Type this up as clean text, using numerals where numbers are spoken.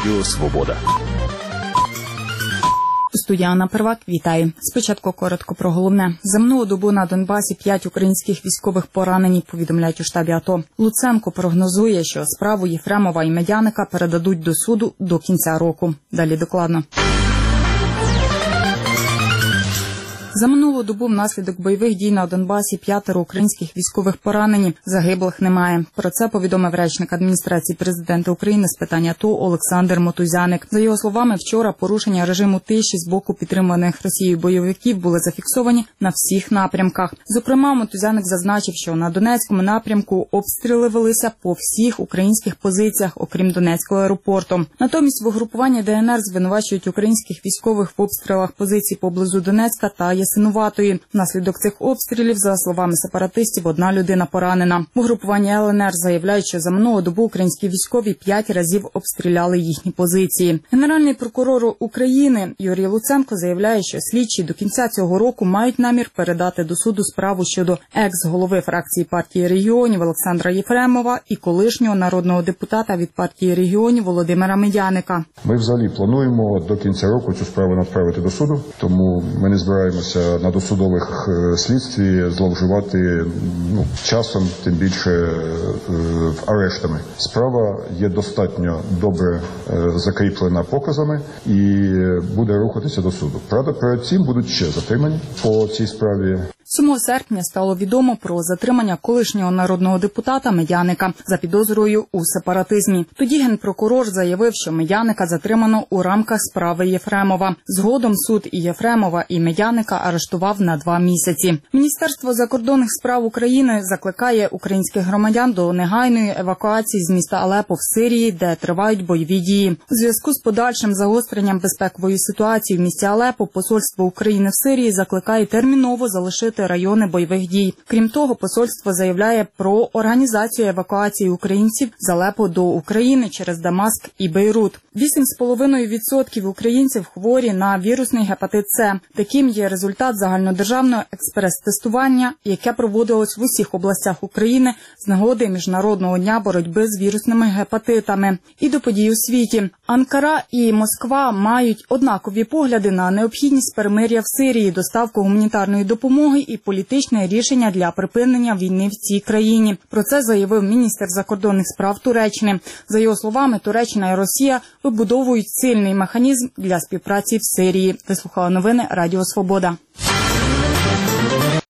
Радіо Свобода. Студія Анна Первак, вітаю. Спочатку коротко про головне. За минулу добу на Донбасі 5 українських військових поранені, повідомляють у штабі АТО. Луценко прогнозує, що справу Єфремова і Медяника передадуть до суду до кінця року. Далі докладно. За минулу добу внаслідок бойових дій на Донбасі 5 українських військових поранені, загиблих немає. Про це повідомив речник адміністрації президента України з питань АТО Олександр Мотузяник. За його словами, вчора порушення режиму тиші з боку підтриманих Росією бойовиків були зафіксовані на всіх напрямках. Зокрема, Мотузяник зазначив, що на Донецькому напрямку обстріли велися по всіх українських позиціях, окрім Донецького аеропорту. Натомість в угрупуванні ДНР звинувачують українських військових в обстрілах позицій поблизу Донецька та Ясинуватої. Внаслідок цих обстрілів, за словами сепаратистів, 1 людина поранена. В угрупуванні ЛНР заявляють, що за минулу добу українські військові 5 разів обстріляли їхні позиції. Генеральний прокурор України Юрій Луценко заявляє, що слідчі до кінця цього року мають намір передати до суду справу щодо екс-голови фракції партії регіонів Олександра Єфремова і колишнього народного депутата від партії регіонів Володимира Медяника. Ми взагалі плануємо до кінця року цю справу направити до суду, тому ми не збираємося на досудових слідстві зловживати часом, тим більше арештами. Справа є достатньо добре закріплена показами і буде рухатися до суду. Правда, перед цим будуть ще затримані по цій справі. 7 серпня стало відомо про затримання колишнього народного депутата Медяника за підозрою у сепаратизмі. Тоді генпрокурор заявив, що Медяника затримано у рамках справи Єфремова. Згодом суд і Єфремова, і Медяника арештував на 2 місяці. Міністерство закордонних справ України закликає українських громадян до негайної евакуації з міста Алепо в Сирії, де тривають бойові дії. У зв'язку з подальшим загостренням безпекової ситуації в місті Алепо посольство України в Сирії закликає терміново залишити райони бойових дій. Крім того, посольство заявляє про організацію евакуації українців з Алепо до України через Дамаск і Бейрут. 8,5% українців хворі на вірусний гепатит С. Таким є результат загальнодержавного експрес-тестування, яке проводилось в усіх областях України з нагоди Міжнародного дня боротьби з вірусними гепатитами. І до подій у світі. Анкара і Москва мають однакові погляди на необхідність перемир'я в Сирії, доставку гуманітарної допомоги і політичне рішення для припинення війни в цій країні. Про це заявив міністр закордонних справ Туреччини. За його словами, Туреччина і Росія вибудовують сильний механізм для співпраці в Сирії. Ви слухали новини Радіо Свобода.